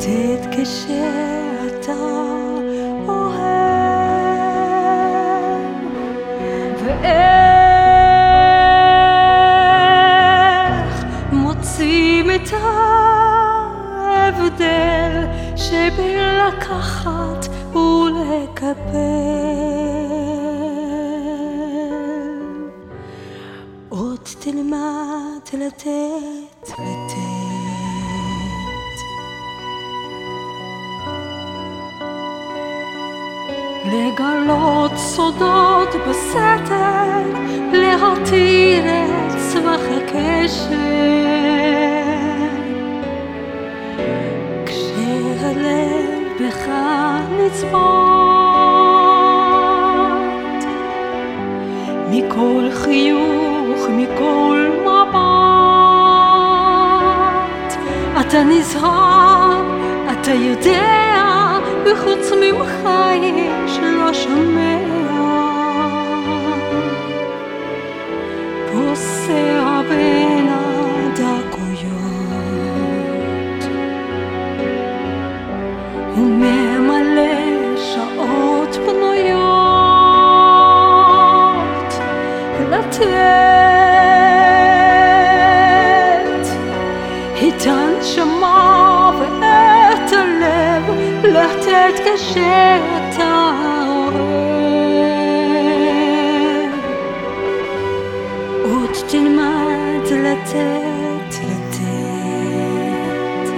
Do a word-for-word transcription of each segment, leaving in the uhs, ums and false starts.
לתת כשאתה אוהב, ואיך מוצאים את ההבדל שבין לקחת ולקבל. עוד תלמד לתת, לתת, לגלות סודות בסתר, להתיר את סבך הקשר. כשהלב בך נצמד מכל חיוך, מכל מבט, אתה נזהר, אתה יודע, וחוץ ממך יש לא שומע. פוסע בין הדקויות וממלא שעות פנויות לתת את הנשמה ואת הלב, לתת כשאתה אוהב. עוד תלמד לתת, לתת,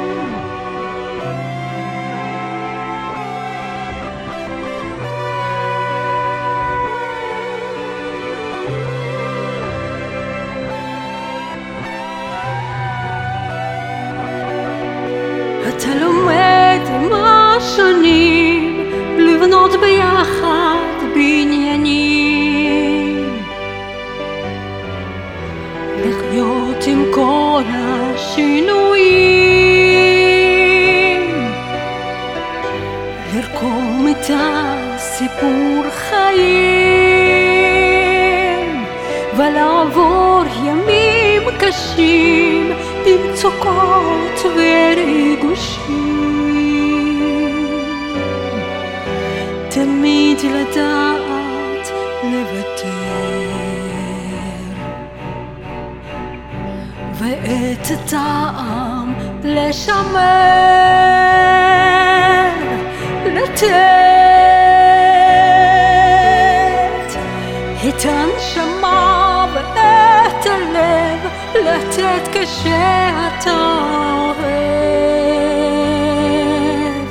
אתה לומד עם השנים לבנות ביחד בניינים, לחיות עם כל השינויים, לרקום את הסיפור חיים ולעבור ימים קשים במצוקות וריגושים. תמיד לדעת לוותר, ואת הטעם לשמר, לתת את הנשמה ואת הלב, לתת כשאתה אוהב.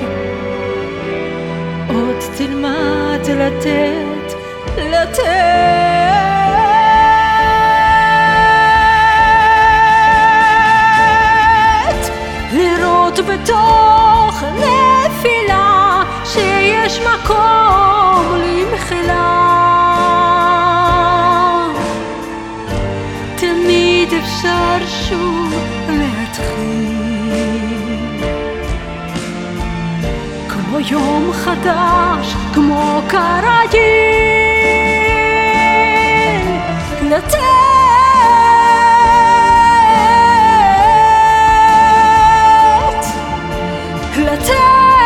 עוד תלמד לתת, לתת, לראות בתוך הנפילה שיש מקום למחילה. תמיד אפשר שוב להתחיל, כמו יום חדש, כמו כרגיל, לתת, לתת,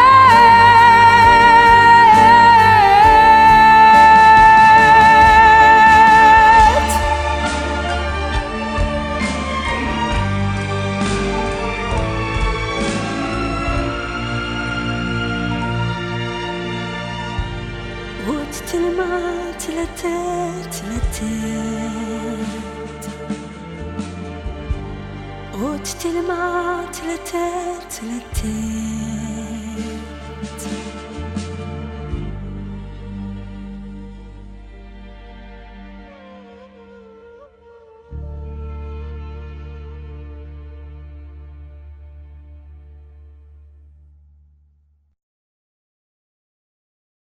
עוד תלמד לתת, לתת, עוד תלמד לתת, לתת.